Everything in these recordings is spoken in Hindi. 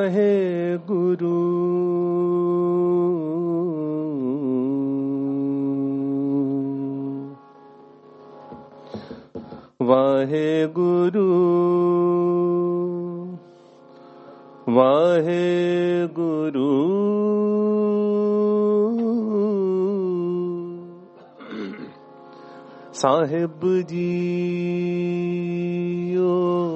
वाहे गुरु वाहे गुरु वाहे गुरु साहिब जीओ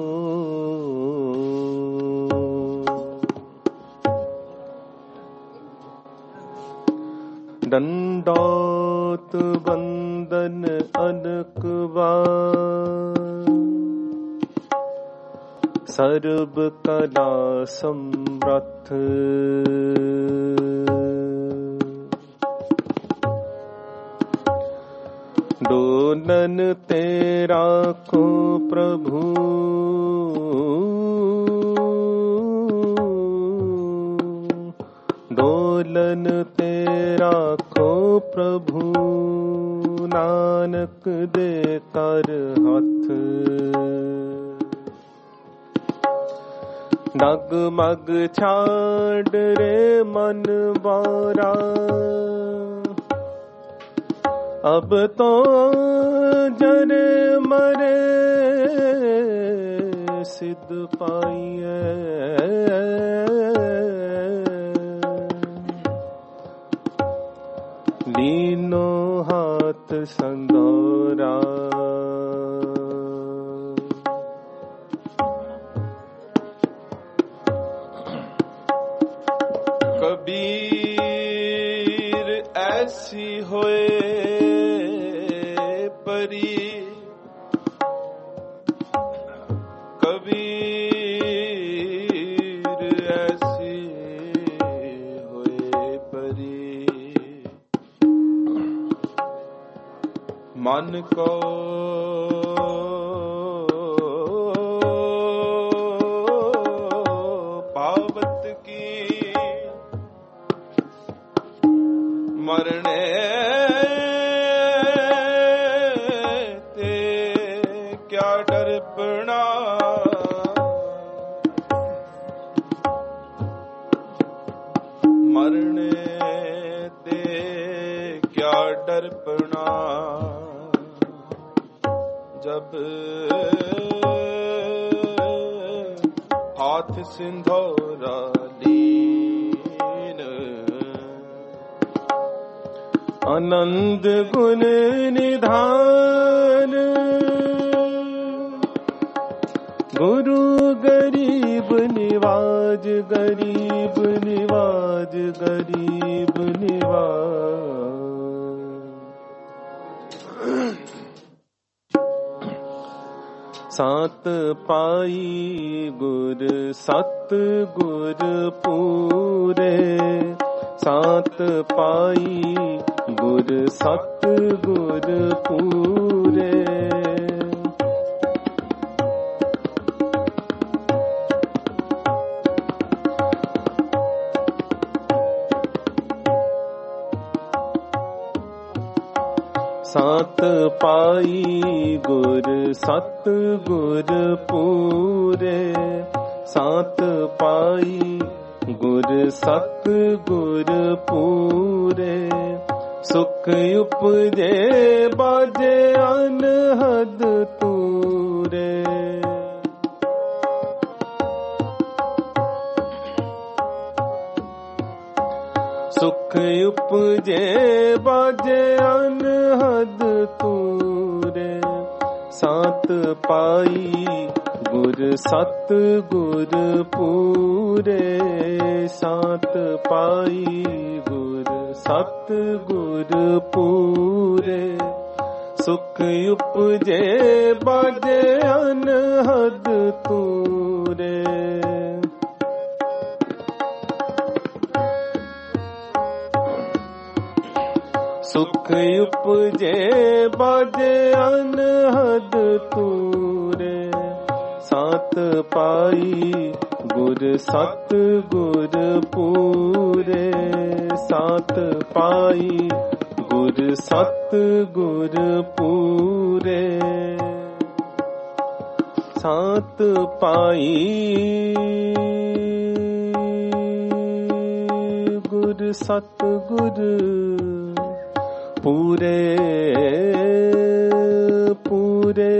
दंडौत वंदन अनक बार सर्व कला समर्थ डोलन तेरा को प्रभु डोलन तेरा को प्रभु नानक दे कर हाथ डगमग छाड़ रे मन बारा अब तो जरे मरे सिद्ध पाइए लीनो हाथ संदोरा कबीर ऐसी होए परी कबीर ऐसी होए परी मन को पावत की मरने ते क्या डरपना मरने ते क्या डरपना जब हाथ सिंधोरा लीन आनंद गुण निधान गुरु गरीब निवाज गरीब निवाज गरीब निवाज सात पाई गुर सत गुर पूरे सात पाई गुर सत गुर पूरे सात पाई गुर सत गुर पूरे सात पाई गुर सत गुर पूरे सुख उपजे बाजे अनहद तूरे सुख उपजे बाजे अनहद तूरे सात पाई गुर सत गुर पूरे सात पाई गुर सत गुर पूरे सुख उपजे बाजे अनहद तूरे सुख उपजे बाजे अनहद तूरे सात पाई गुर सत गुर पूरे सात पाई गुर सत गुर पूरे सात पाई सतगुर पूरे पूरे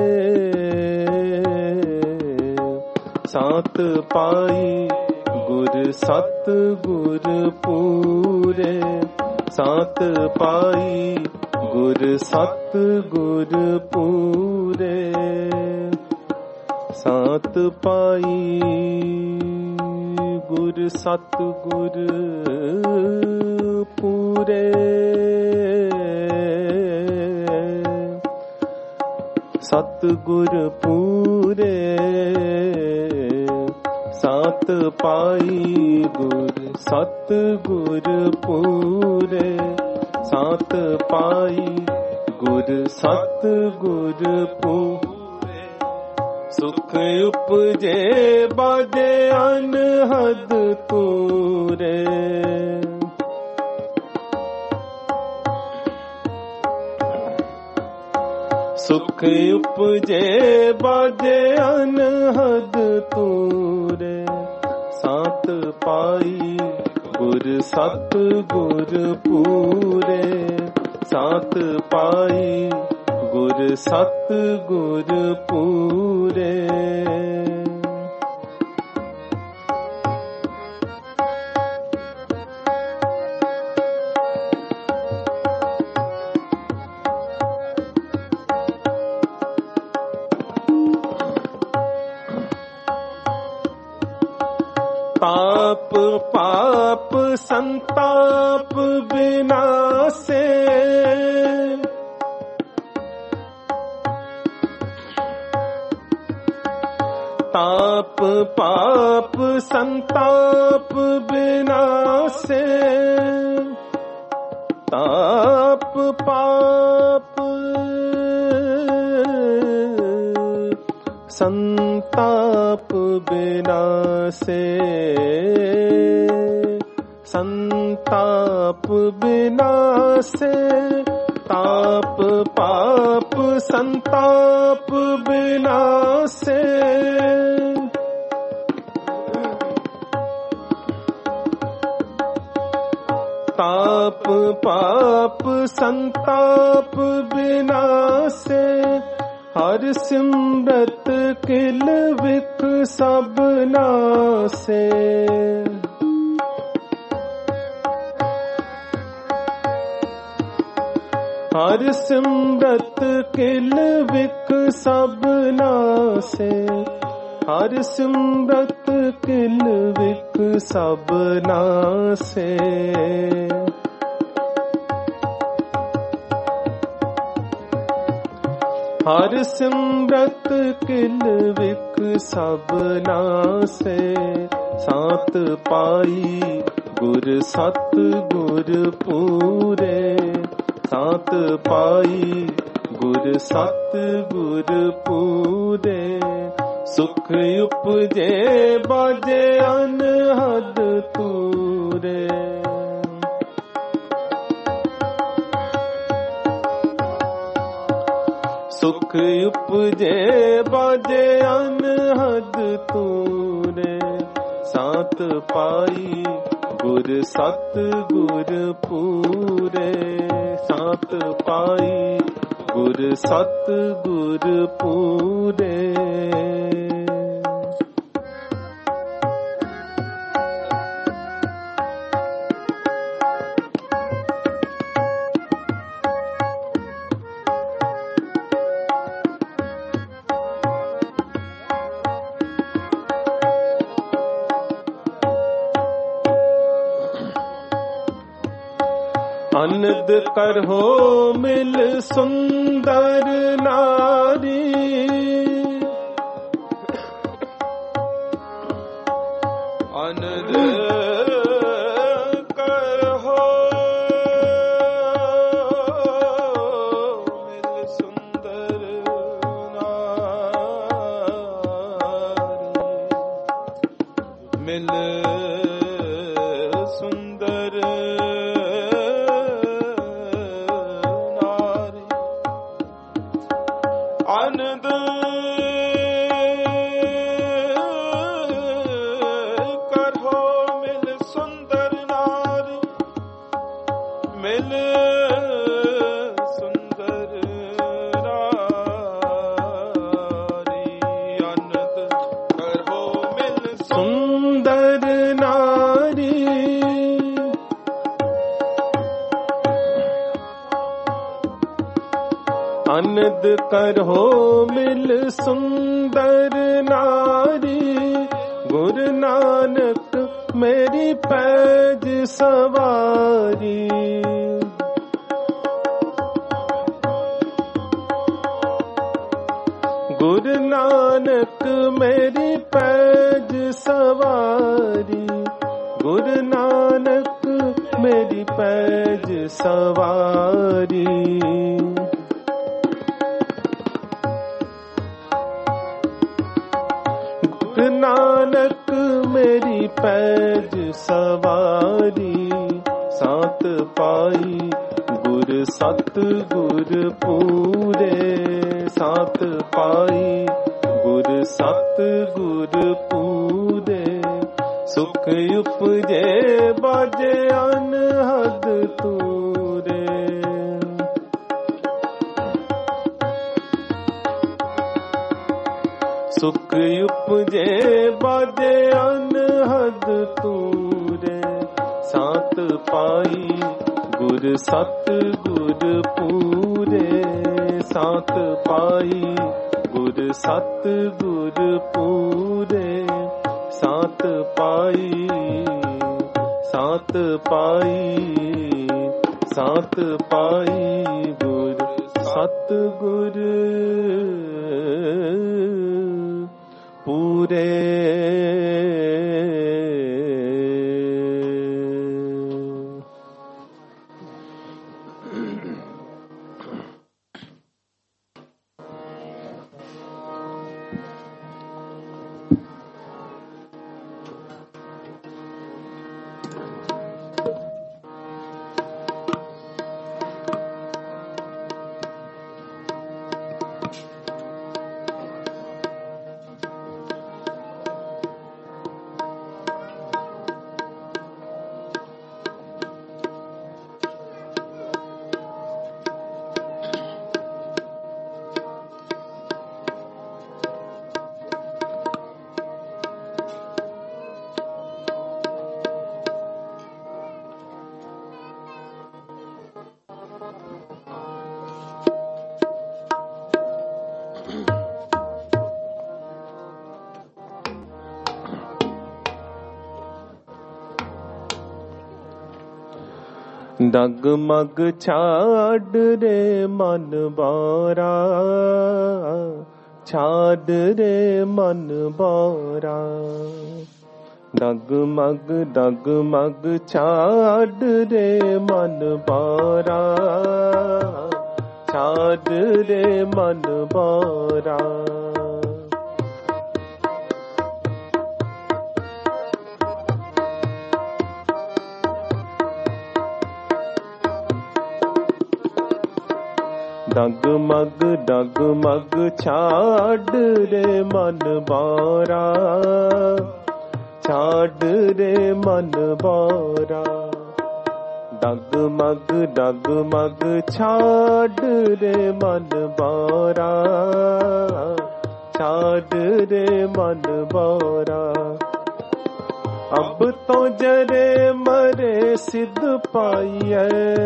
सात पाई गुर सतगुर पूरे सात पाई गुर सतगुर पूरे सात पाई गुर सतगुर पूरे सतगुर पूरे सात पाई गुर सतगुर पूरे सात पाई गुर सतगुर पूरे सुख उपजे बाजे अनहद तूरे सुख उपजे बाजे अनहद तूरे सात पाई गुर सतगुर पूरे सात पाई गुर सतगुर पूरे ताप पाप संताप विनाशे ताप पाप संताप विनाशे ताप पाप संताप विनाशे संताप विनाशे ताप पाप संताप विनाशे ताप पाप संताप विनाशे हर सिमरत किल विख सब नासे हर सिमरत किल विख सब नासे हर सिमरत किल विख सब नासे हर सिमरत किल विख सब नासे सात पाई गुर सतगुर पूरे सात पाई गुर सतगुर पूरे सुख उपजे बाजे अनहद तूरे सुख उपजे बाजे अनहद तूरे सात पाई गुर सतगुर पूरे सात पाई गुर सतगुर पूरे अनद करहो मिल सुंदर नारी अनद करहो मिल सुंदर नारी मिल सुंदर अन ਮਿਲ ਸੁੰਦਰ ਨਾਰੀ ਅਨੰਦ ਕਰੋ ਮਿਲ ਸੁੰਦਰ ਨਾਰੀ ਅਨੰਦ ਕਰੋ ਮਿਲ ਸੁੰਦਰ ਨਾਰੀ ਗੁਰੂ ਨਾਨਕ मेरी पैज सवारी गुरु नानक मेरी पैज सवारी गुरु नानक मेरी पैज सवारी गुरु नानक मेरी पैज सवारी सात पाई गुर सत गुर पूरे सात पाई गुर सत गुर पूरे सुख उपजे बाजे अनहद तूरे सुख उपजे बाजे अनहद तूरे सात पाई गुर सत गुर पूरे सात पाई गुर सत गुर पूरे सात पाई गुर सत गुर पूरे डगमग छाड़ रे मन बारा छाड़ रे मन बारा डगमग डगमग छाड़ रे मन बारा छाड़ रे मन बारा डगमग डगमग छाड़ रे मन बारा छाड़ रे मन बारा डगमग डगमग छाड़ रे मन बारा छाड़ रे मन बारा अब तो जरे मरे सिद्ध पाइए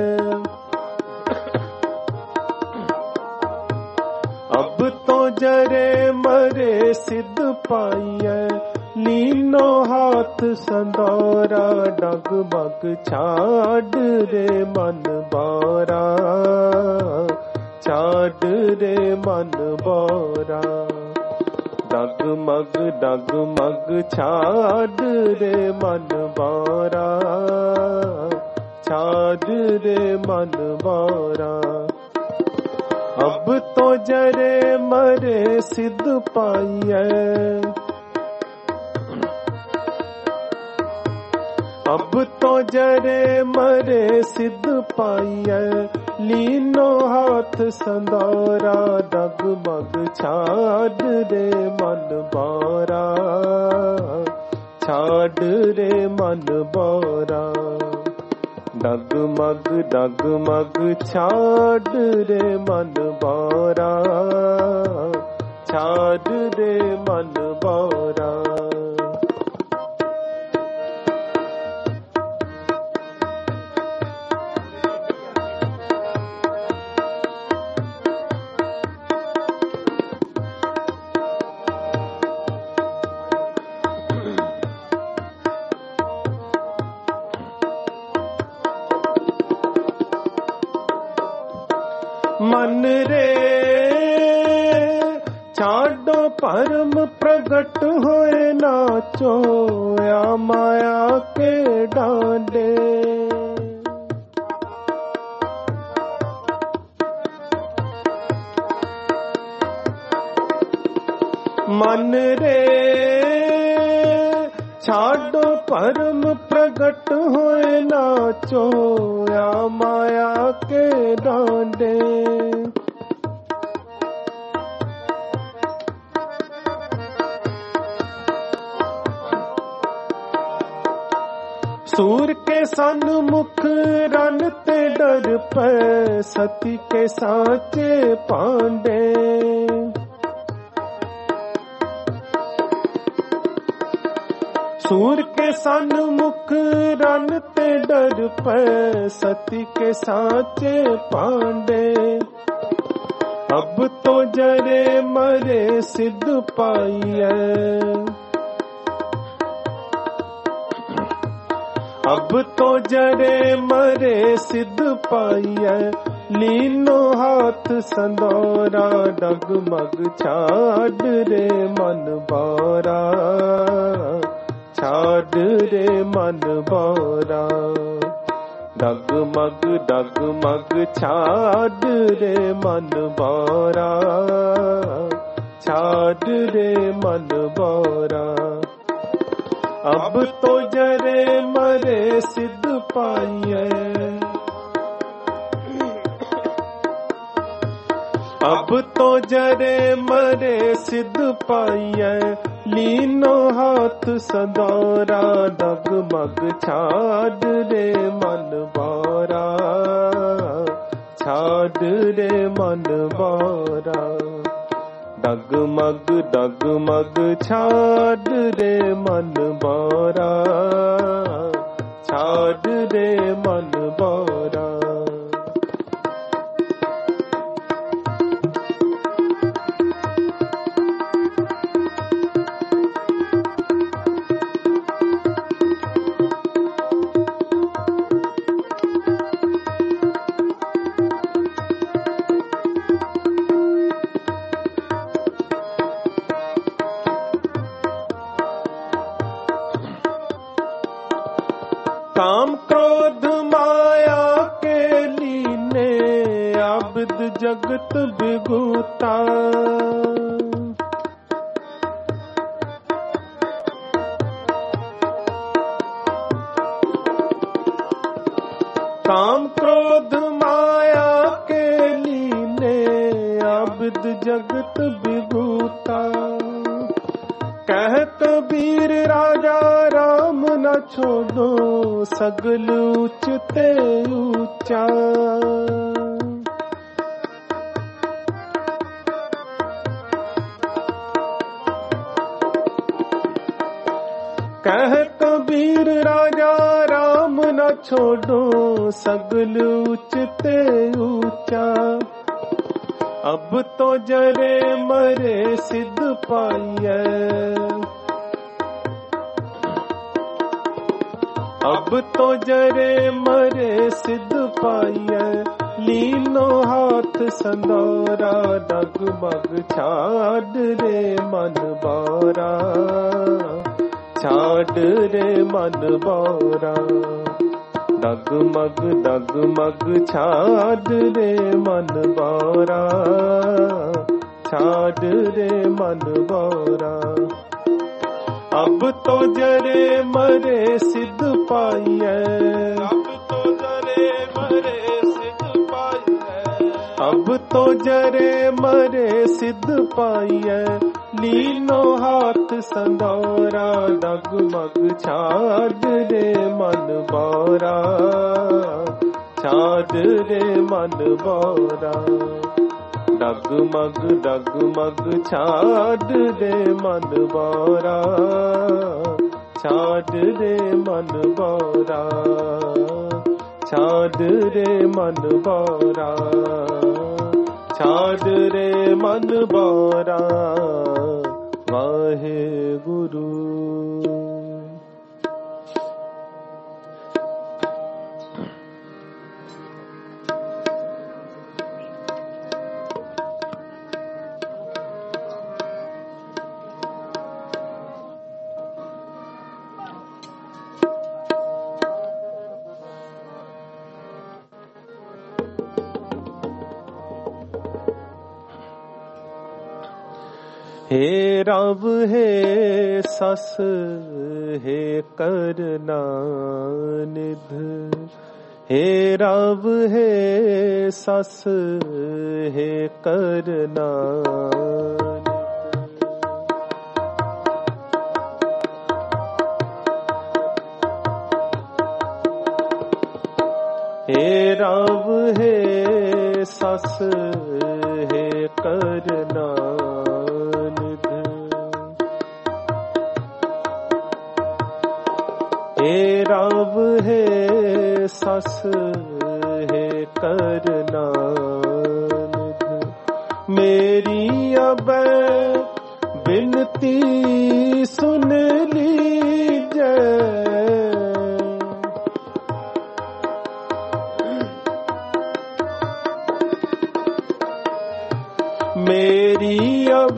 अब तो जरे मरे सिद्ध पाइए लीनो हाथ संदौरा डगमग छाड़ रे मन बारा छाड़ रे मन बारा डगमग डगमग छाड़ रे मन बारा छाड़ रे मन बारा अब तो जरे मरे सिद्ध पाइए अब तो जरे मरे सिद्ध पाइए लीनो हाथ संदौरा डगमग छाड़ रे मन बारा छाड़ रे मन बारा डगमग डगमग छाड़ रे मन बारा, छाड़ रे मन बारा। मन रे छाड़ो परम प्रगट होए नाचो, या माया के डांडे। मन रे छाड़ो परम प्रगट होए नाचो, या माया के डांडे। सूर के सन्मुख रन ते डर पे, सती के साचे पांडे। सूर के सन्मुख रन ते डर पे, सती के साचे पांडे। अब तो जरे मरे सिद्ध पाइए, अब तो जरे मरे सिद्ध पाइए। लीनो हाथ संदोरा, डगमग छाड़ रे मन बारा, छाड़ रे मन बारा। डगमग डगमग छाड़ रे मन बारा, छाड़ रे मन बारा। अब तो जरे मरे सिद्ध पाइए, अब तो जरे मरे सिद्ध पाइए। लीनो हाथ संदोरा, डगमग छाड़ रे मन बारा, छाड़ रे मन बारा। डगमग डगमग छाड़ रे मन बारा, छाड़ रे मन बारा। काम क्रोध माया के लीने, आबिद जगत बिगुता। काम क्रोध माया के लीने, आबिद जगत बिगुता। कह कबीर राजा राम न छोड़ो, सगल ऊंचते ऊंचा। कह कबीर राजा राम न छोड़ो, सगल ऊंचते ऊंचा। अब तो जरे मरे सिद्ध पाइए, अब तो जरे मरे सिद्ध पाइए। लीनो हाथ संदोरा, डगमग छाड़ रे मन बारा, छाड़ रे मन बारा। डगमग डगमग छाड़ रे मन बारा, छाड़ रे मन बारा। अब तो जरे मरे सिद्ध पाइए, अब तो जरे मरे सिद्ध पाइए। अब तो जरे मरे सिद्ध पाइए। लीनो हाथ संदौरा, डगमग छाद रे मन बौरा, छाद रे मन बौरा। डगमग डगमग छाद रे मन बौरा, छाद रे मन बौरा, छाद रे मन बौरा, छाद रे मन बौरा। वाहे गुरु। हे रब हे सस हे करना निध, हे रब हे सस हे करना निध। हे रब हे सस हे करना, हे रब हे सस हे करना निध। मेरी अब बिनती सुन लीजै, मेरी अब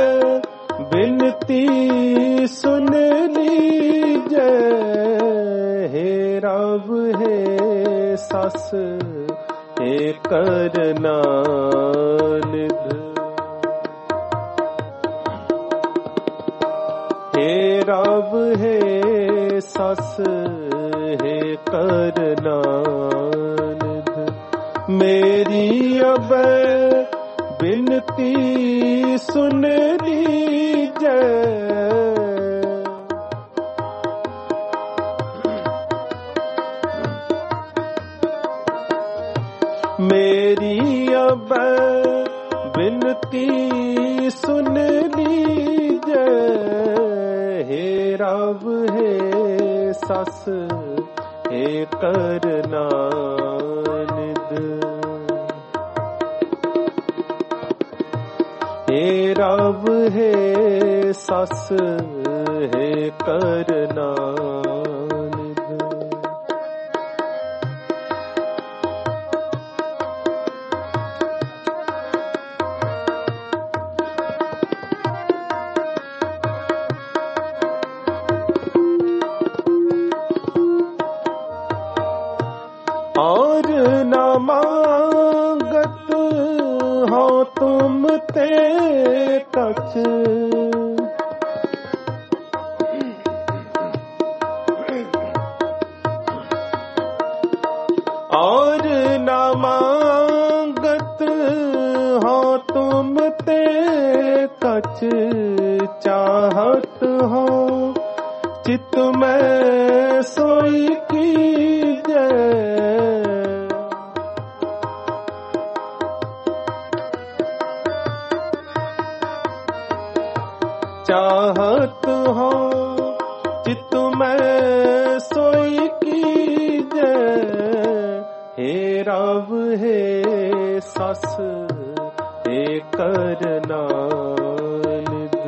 बिनती सुन लीजै। हे रब हे सस हे करना निध। हे रब हे सस हे करना निध। मेरी अब बिनती सुन लीजै। मेरी अब बिनती सुन लीजै। हे रब हे सस हे करना निध। हे रब हे सस हे करना निध। और न मांगत हो तुम ते कछ, और न मांगत हो तुम ते कछ। चाहत हो चित में सोई कीजै। चाहत हो चित में सोई कीजै। हे रब हे सस हे करना निध।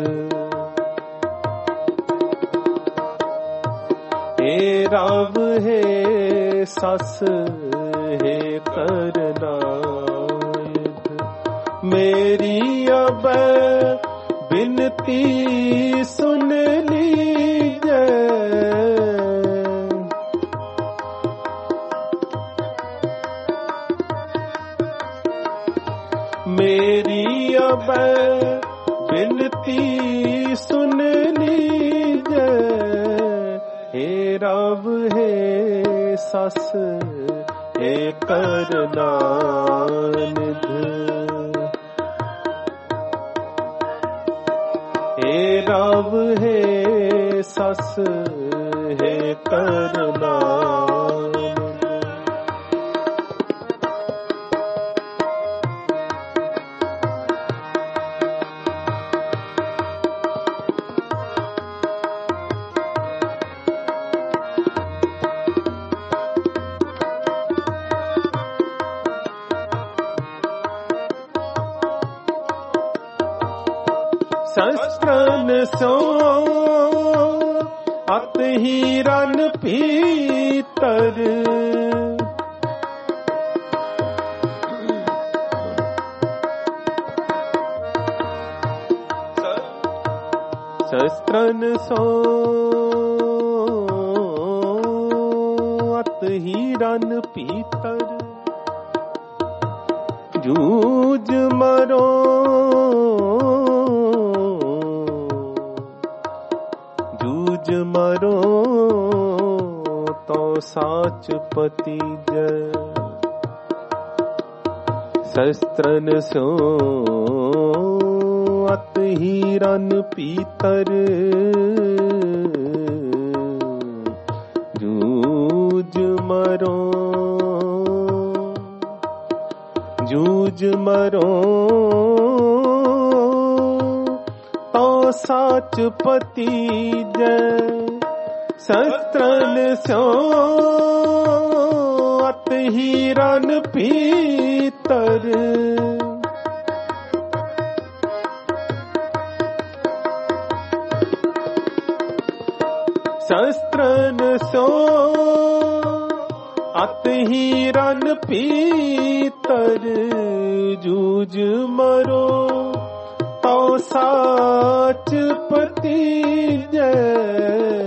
हे रब हे सस हे करना निध। मेरी अब बिनती सुन लीजै। मेरी अब बिनती सुन लीजै। हे रब हे सस हे करना निध। राव हे सस हे करना। शस्त्रन सो अत हीरन पीतर, शस्त्रन सो अत हीरन पीतर, जूझ मरो मरो तो साच पति जय। शस्त्रन सो अत हीरन पीतर, जूझ मरो जूझ मरो तो साच पति जय। शस्त्रन सो अत हीरन पीतर, शस्त्रन सो अत हीरन पीतर, जूझ मरो तो साच पति जय।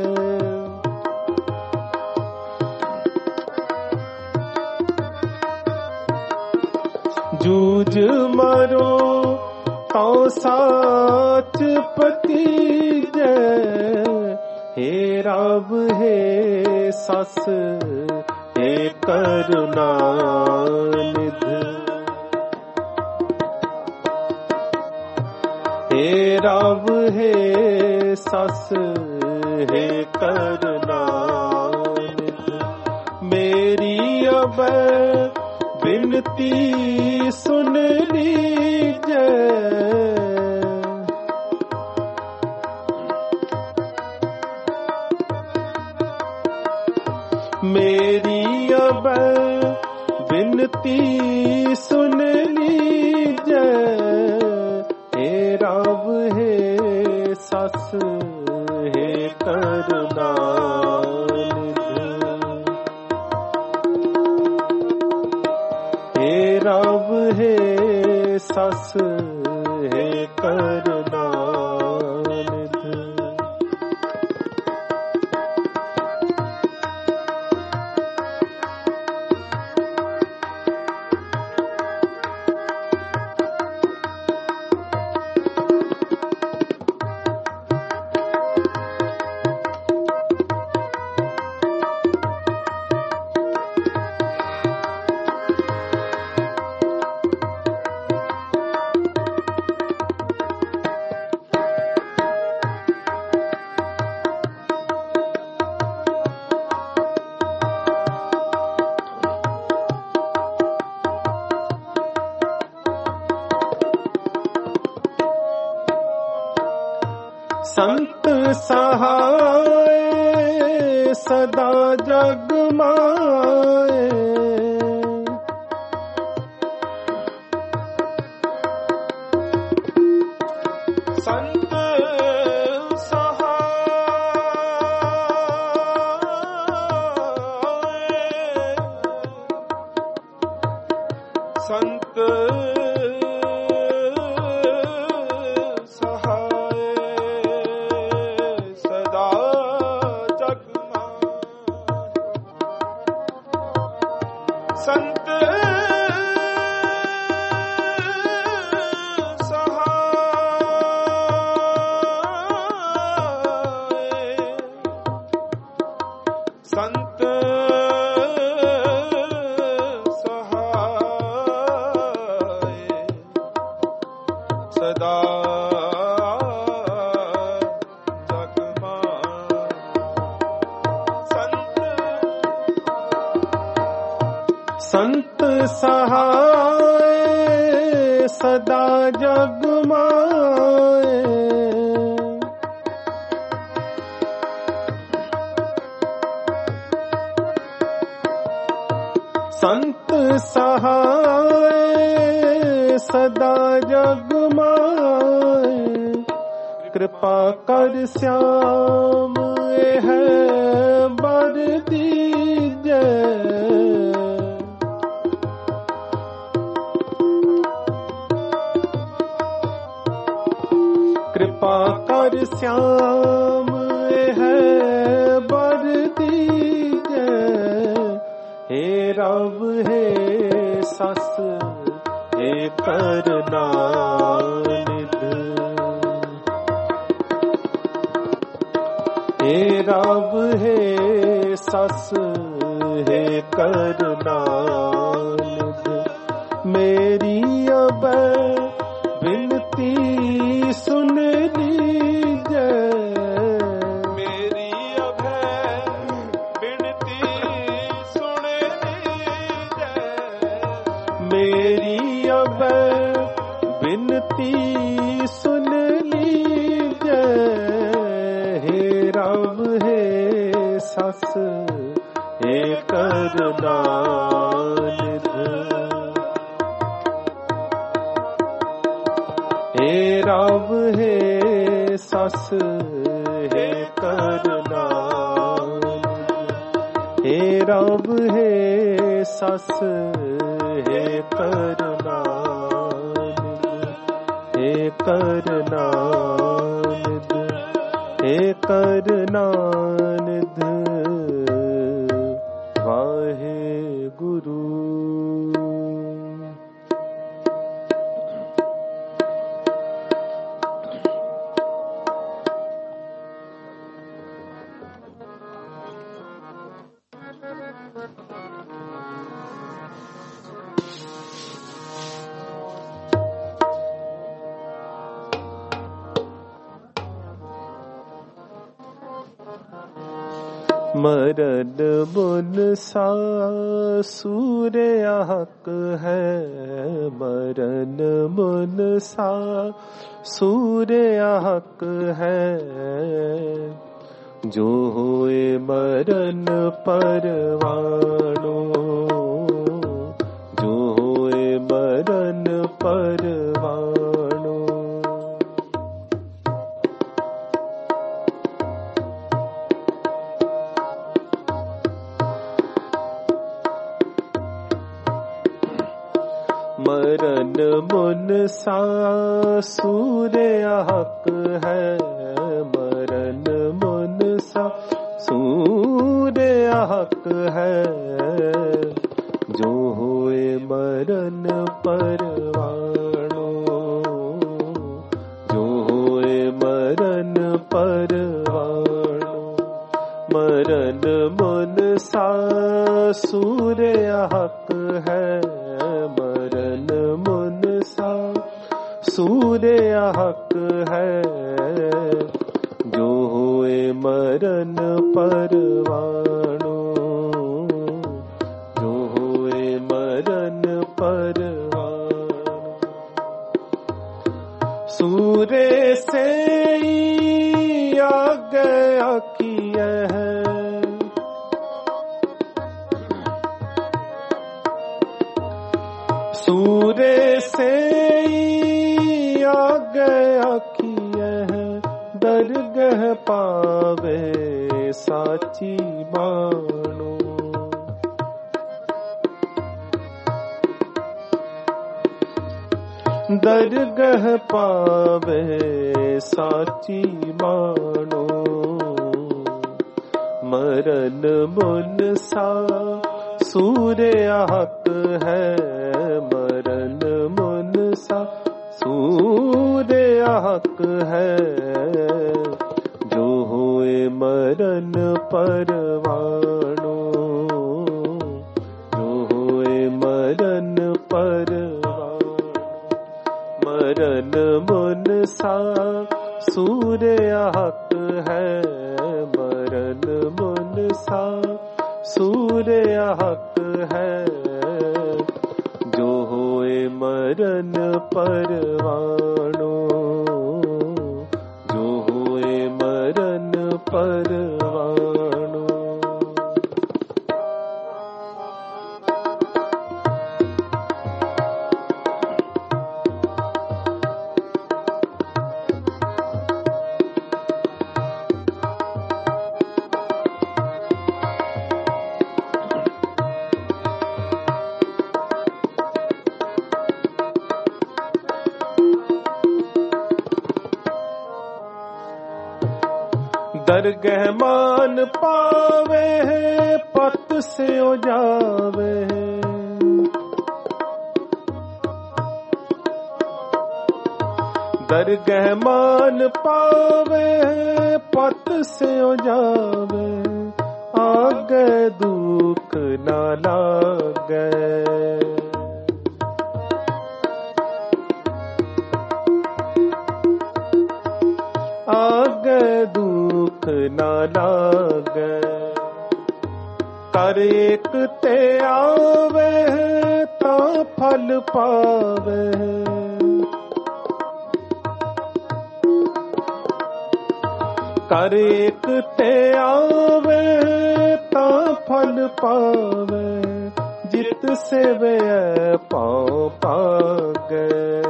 जूझ मरो तो साच पति जय। हे राव हे सस हे करुणा निध, हे राव हे सस हे करुणा निध। मेरी अब बिनती सुन लीजिए, मेरी अब बिनती सुन लीजिए। हे राव हे सस हे करुणा निध, हे राव हे सस हे करुणा निध। संत सहाय सदा जग माए, संत संत संत सहाय, संत सहाय सदा संत सहाय सदा जग माए, संत सहाय सदा जग माए, कृपा कर श्याम है बर दीजै, कृपा कर श्याम है बर दीजै, हे रब हे सस हे करना निध, हे रब हे सस हे करना निध, मेरी अब विनती सुन लीजै, मेरी अब विनती सुन लीजै, मेरी अब विनती सुन लीजै, हे रब हे सस हे करना निध, हे रब हे सस हे करना निध, हे रब हे सस हे करना निध, हे करना निध, हे करना निध, वाहे गुरु। मरन मुन सा सूर्य हक है, मरन मुन सा सूर्य हक है, जो होए मरन परवानो, जो होए मरन परवानो, मरन मुन सा सूर्य हक है, मरन मुन सा सूर्य हक है, जो होए मरन परवानो, जो होए मरन परवानो, मरन मुन सा सूर्य हक है, मरन मुन सा सूर्य हक है, जो होए मरन परवानो, जो होए मरन परवानो, सूर्य से आगे किए है, सूर्य से आगे किए हैं, दरगह पावे साची मानो, दरगह पावे साची मानो, मरन मुन सा सूर्य हक है, मरन मुन सा सूर्य हक है, जो होए मरन परवानो, जो होए मरन परवानो, मरन मुन सा सूर्य हक है, मरन मुन सा सूर्य हक है, मरण परवाणो, जो होए मरण परवाणो। दरगह मान पावे है, पत से उजावे है। दरगह मान पावे है, पत से उजावे। आगे दुख ना लागे, आगे दुख ना लागे। कर एक ते आवे ता फल पावे, कर एक ते आवे ता फल पावे। जित से वे पाँव पागे,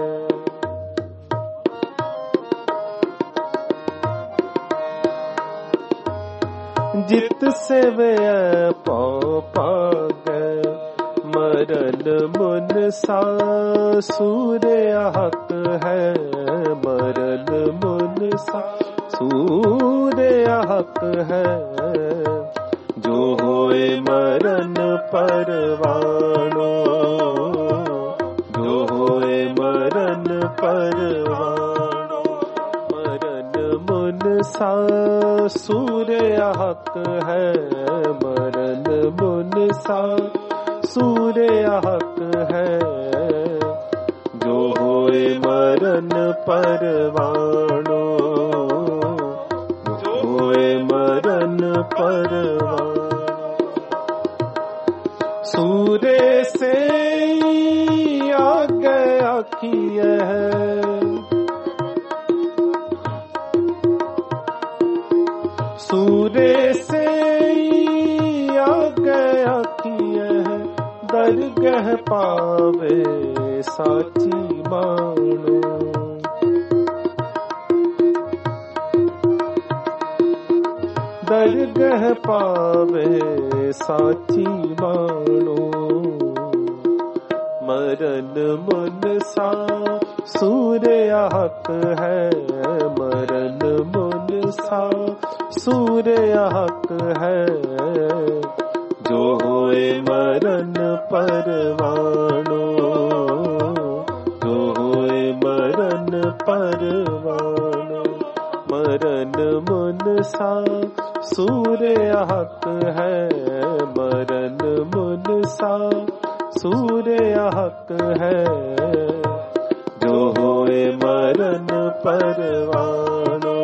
जित से वे पाँव पागे। मरण मुन सा सूर्य हक है, मरण मुन सा सूर्य हक है। जो होए मरण परवाणो, जो होए मरण परवाणो। मरण मुन सा सूर्य हक है, मरण मुन सा सूर्य हक है। जो होए मरण परवाणो, जो होए मरण परवाणो। सूर्य से आगे आखिए है, सूर्य से आगे आखिए है। दरगह पावे साची मानो, दरगह पावे साची मानो। मरण मुन सा सूर्य हक है, मरण मुन सा सूर्य हक है। जो होए मरण परवाणो, जो होए मरण परवाणो। मरण मुन सा सूर्य हक है, मरण मुन सा सूर्य हक है। जो होए मरण परवाणो,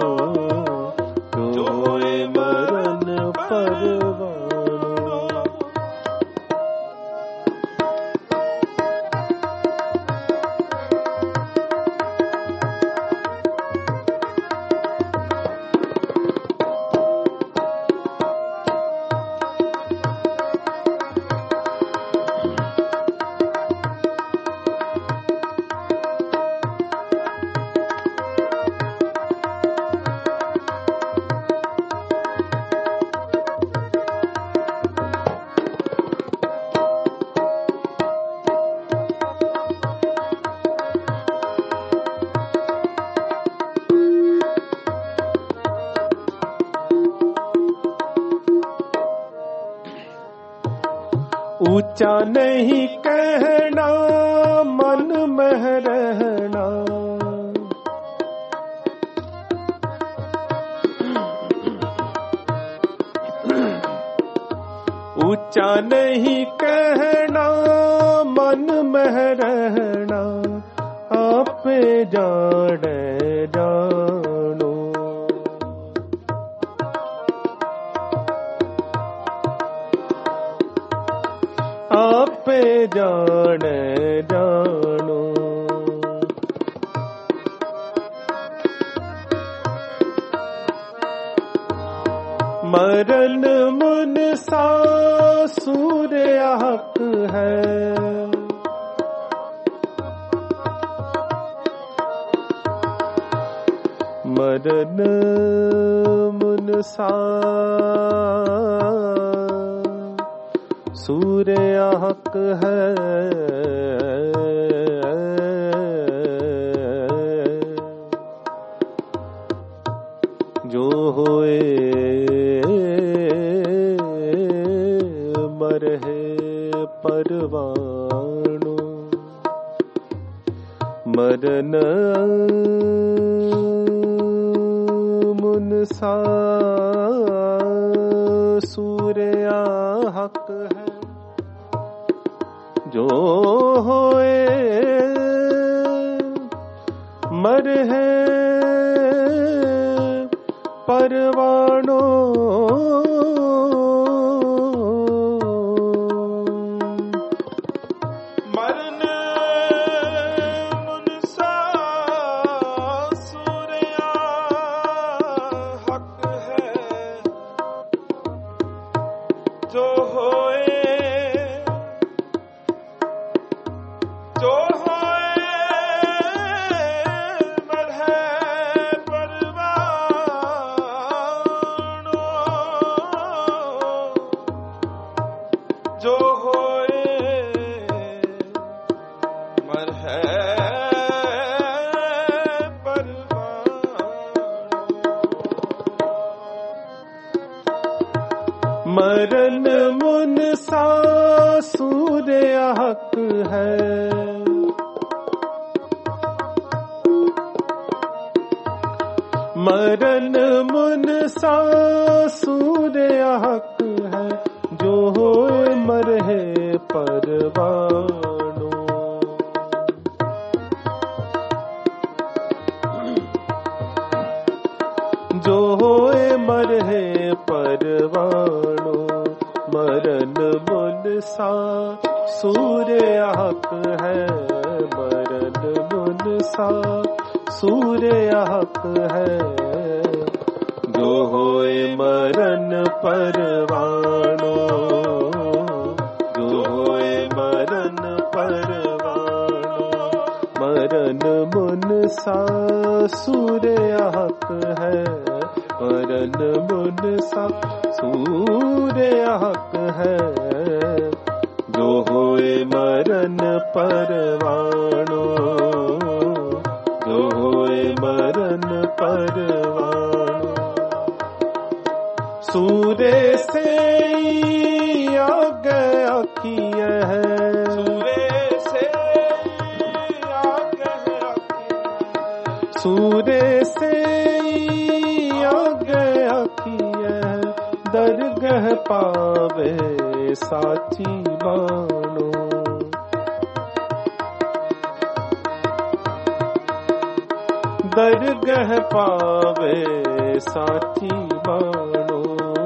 जो होए मरण परवाणो। ऊंचा नहीं कहना, मन में रहना। ऊंचा नहीं कहना, मन में रहना। आपे जाने जानो, आपे जाने जानो। सा सूर्य हक है, मरन मुन सा सूर्य हक है। जो होए मरहे परवाणो, मरन मुन सा सूर्य हक है। जो होए मरहे परवाणो, मरन मुन सा सूर्य हक है। जो होए मरहे परवाणो, जो होए मरहे परवाणो। मरन मुन सा सूर्य हक है, मरन मुन सा सूर्य हक है। जो होए मरहे परवाणो, जो होए मरहे परवाणो। मरन मुन सा सूर्य हक है, मरन मुन सा सूर्य हक है। जो होए मरन परवाणो, जो होए मरन परवाणो। मरन मुन सा सूर्य हक है, मरन मुन सा सूर्य हक है। जो होए मरन परवाणो, जो होए मरन परवाणो। सूर्य से आगे आखिए है, सूर्य से आगे आखिए, सूर्य से आगे आखिए। दरगह पावे साची बाणो, दरगह पावे साची बाणो।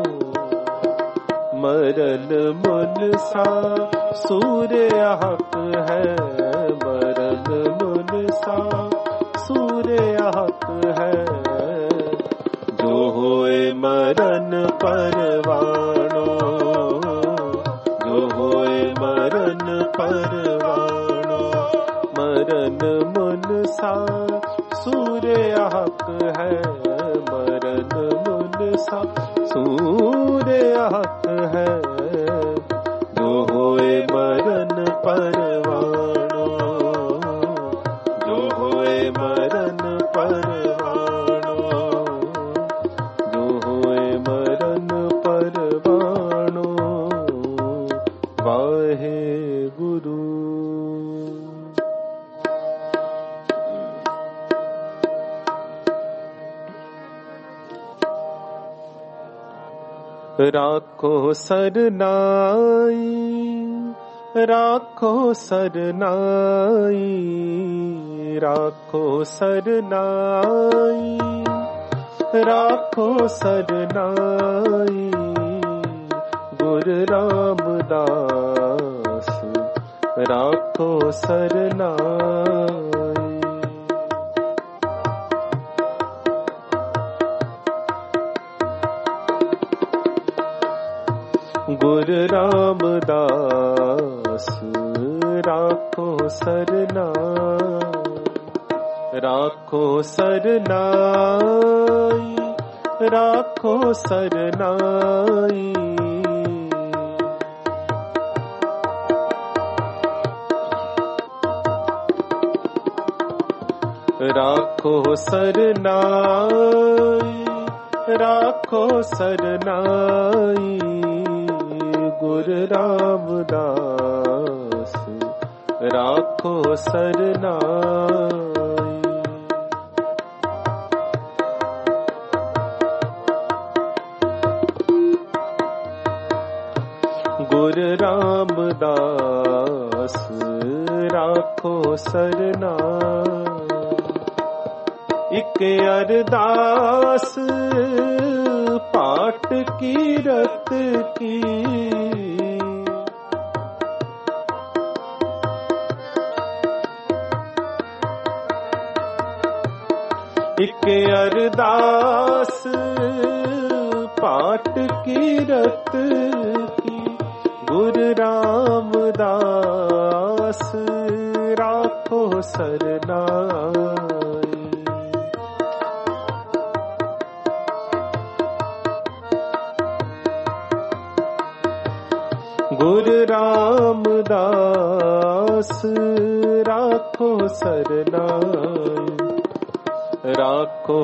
मरन मुन सा सूर्य हक है, मरन मुन सा सूर्य हक है। जो होए मरन परवाणो, जो होए मरन परवाणो। मरन मुन सा सूर्य हक है, मरन मुन सा सूर्य हक है। जो होए मरन परवाणो, जो होए मरन परवाणो, जो होए मरन परवाणो। वाहे गुरु। राखो सरनाई, राखो सरनाई, राखो सरनाई, राखो सरनाई। गुरु रामदास राखो सरनाई। गुरु रामदास राखो सरनाई, राखो सरनाई, राखो सरनाई। राखो सरनाई, राखो सरनाई, गुरु रामदास राखो सरनाई। गुरु रामदास राखो सरनाई। इक अरदास पाठ कीरत की, इक अरदास पाठ कीरत की, गुरु रामदास राखो सरनाई। गुरु रामदास राखो सरनाई, राखो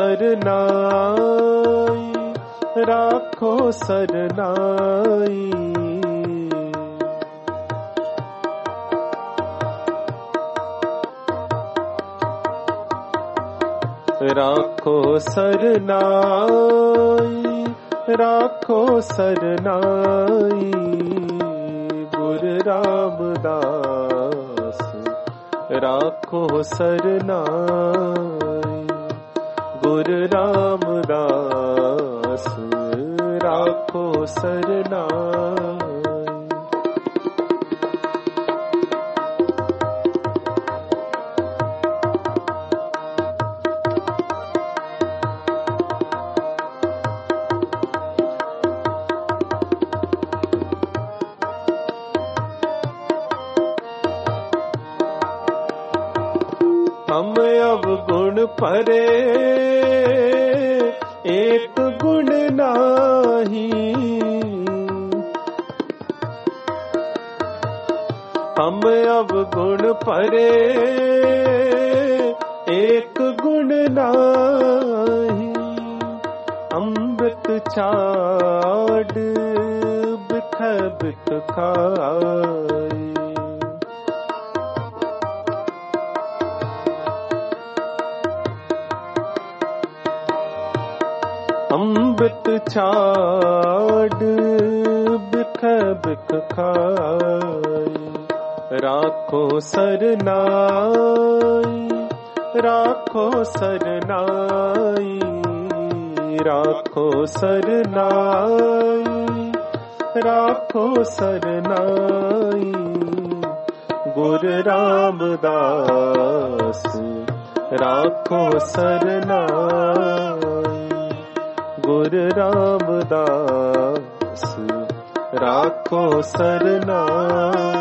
सरनाई, राखो सरनाई। राखो सरनाई, राखो सरनाई, गुरु रामदास राखो सरनाई। गुरु रामदास राखो सरनाई। हम अवगुण परे एक गुण नाही, हम अवगुण परे एक गुण नाही। अमृत छाड़ बिख बिख खाई, अमृत छाड़ बिख बिख खाई। राखो सरनाई, राखो सरनाई, राखो सरनाई, राखो सरनाई। गुरु रामदास राखो सरनाई, गुरु रामदास राखो सरनाई।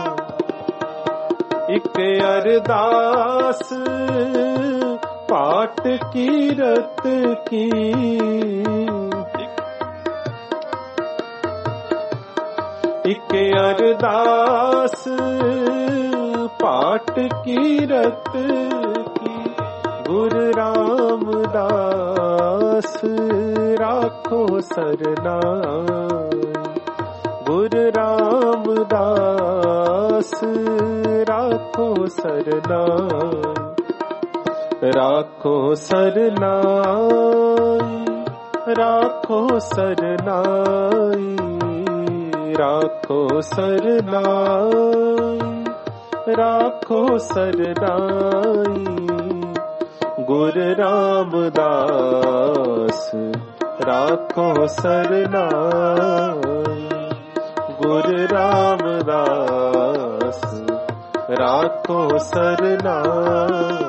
इक अरदास पाठ कीरत की, इक अरदास पाठ कीरत की, गुरु रामदास राखो सरनाई। गुरु रामदास राखो सरनाई, राखो सरनाई, राखो सरनाई, राखो सरनाई, राखो सरनाई। गुरु रामदास राखो सरनाई, गुरु रामदास राखो सरनाई।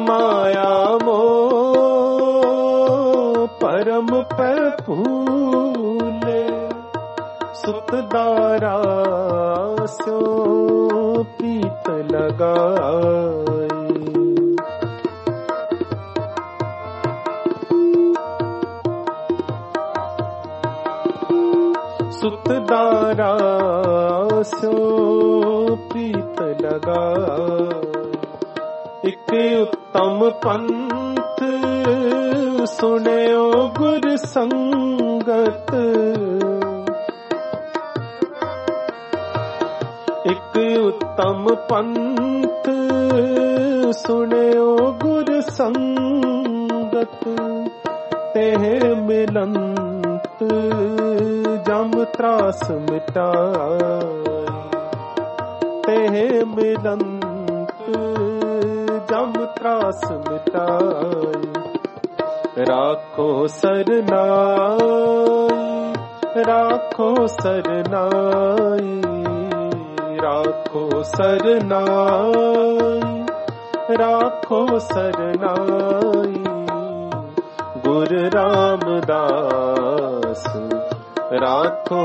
माया मोह परम पर फूले सुतदारा स्यो प्रीत लगाई सुतदारा स्यो प्रीत लगाई एक उत्तम पंथ सुनियो गुर संगत एक उत्तम पंथ सुनियो गुर संगत तेह मिलंत जम त्रास मिटाई तेह मिलंत जम त्रास मिटाई राखो सरनाई राखो सरनाई राखो सरनाई राखो सरनाई गुरु रामदास राखो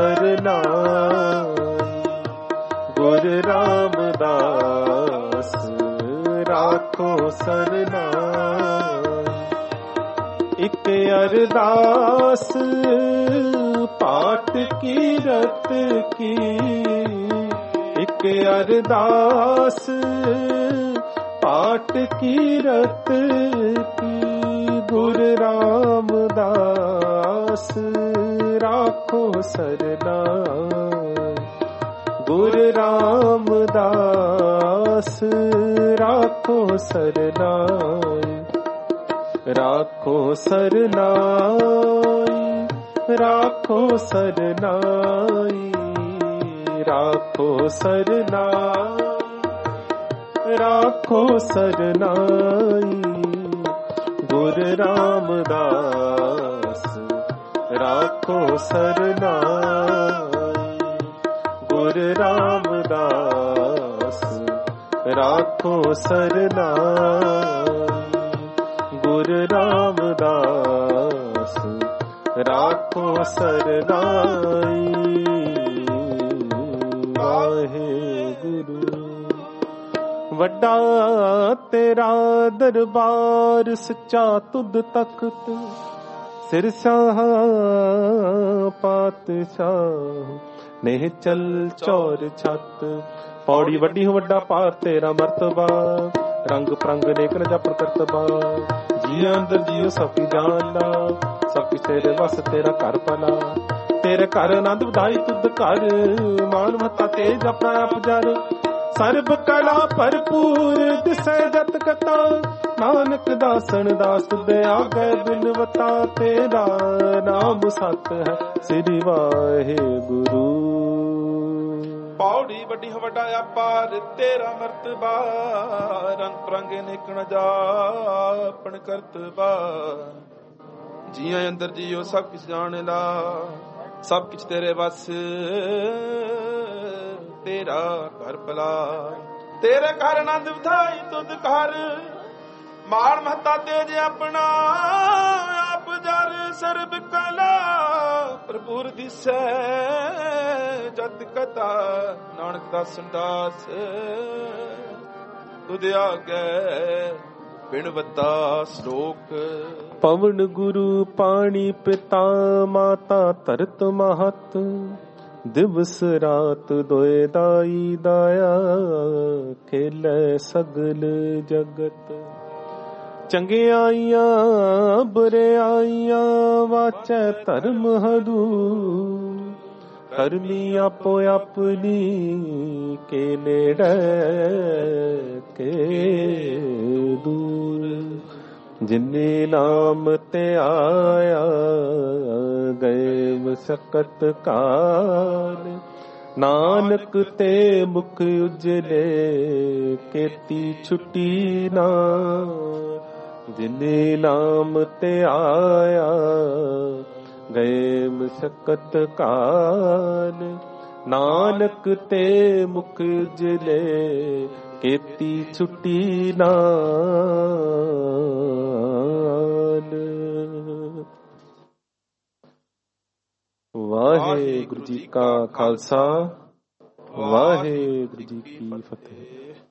सरनाई गुरु रामदास राखो सरनाई एक अरदास पाठ की रत की एक अरदास पाठ की रत की गुरु रामदास राखो सरनाई गुरु रामदास राखो सरनाई राखो सरनाई राखो सरनाई राखो सरनाई राखो सरनाई गुरु रामदास राखो सरनाई गुरु रामदास राखो सरनाई गुरु रामदास राखो सरनाई वाहेगुरु वड्डा तेरा दरबार सच्चा तुद तख्त सिर शाह पातशाह नेह चल चौर छत पौड़ी वड्डी हो वड्डा पार तेरा मर्तबा रंग प्रंग नेक न जप करतबा जी अंदर जियो सब की जानना सब की तेरे बस तेरा कर पला तेरे घर आनंद ਵਧਾਈ तुद कर मान महता तेज अपना आप जर सर्ब कला भरपूर दिसै जत कता नानक दासन दास दया गए बिनवता तेरा नाम सत है श्री वाहे गुरु पौड़ी वड्डी वड्डा अपार तेरा मर्तबा रंग प्रंग नेक न जापन करतबा जिया अंदर जियो सब किछ जान ला सब किछ तेरे बस तेरा घर भला तेरे घर आनंद ਵਧਾਈ तुद घर माण महता तेज अपना आप जर सर्ब कला भरपूर दिसै जत कथा नानक दासन दास तुद आगे बिनवता श्लोक पवन गुरु पानी पिता माता धरत महत दिवस रात दोए दाई दाया खेलै सगल जगत चंगियाइयां बुरियाइयां वाचै धर्म हदूर करमी आपो अपनी के नेड़े के दूर जिन्ने नाम ते आया गए मशक्कत काल नानक ते मुख उजले केती छुट्टी ना जिन्ने नाम ते आया गए मशक्कत काल नानक ते मुख उजले ਕੀਤੀ ਛੁੱਟੀ ਨਾਲ। ਵਾਹਿਗੁਰੂ ਜੀ ਕਾ ਖਾਲਸਾ, ਵਾਹਿਗੁਰੂ ਜੀ ਕੀ ਫਤਿਹ।